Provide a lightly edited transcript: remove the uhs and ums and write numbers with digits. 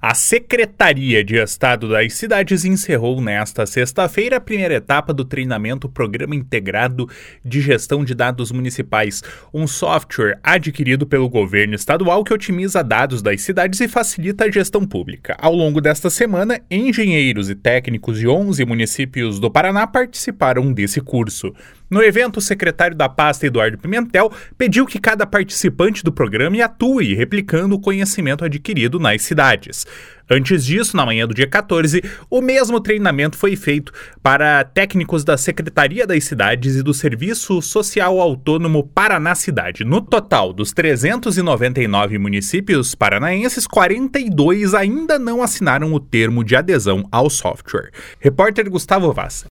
A Secretaria de Estado das Cidades encerrou nesta sexta-feira a primeira etapa do treinamento Programa Integrado de Gestão de Dados Municipais, um software adquirido pelo governo estadual que otimiza dados das cidades e facilita a gestão pública. Ao longo desta semana, engenheiros e técnicos de 11 municípios do Paraná participaram desse curso. No evento, o secretário da pasta, Eduardo Pimentel, pediu que cada participante do programa atue replicando o conhecimento adquirido nas cidades. Antes disso, na manhã do dia 14, o mesmo treinamento foi feito para técnicos da Secretaria das Cidades e do Serviço Social Autônomo Paraná Cidade. No total, dos 399 municípios paranaenses, 42 ainda não assinaram o termo de adesão ao software. Repórter Gustavo Vaz.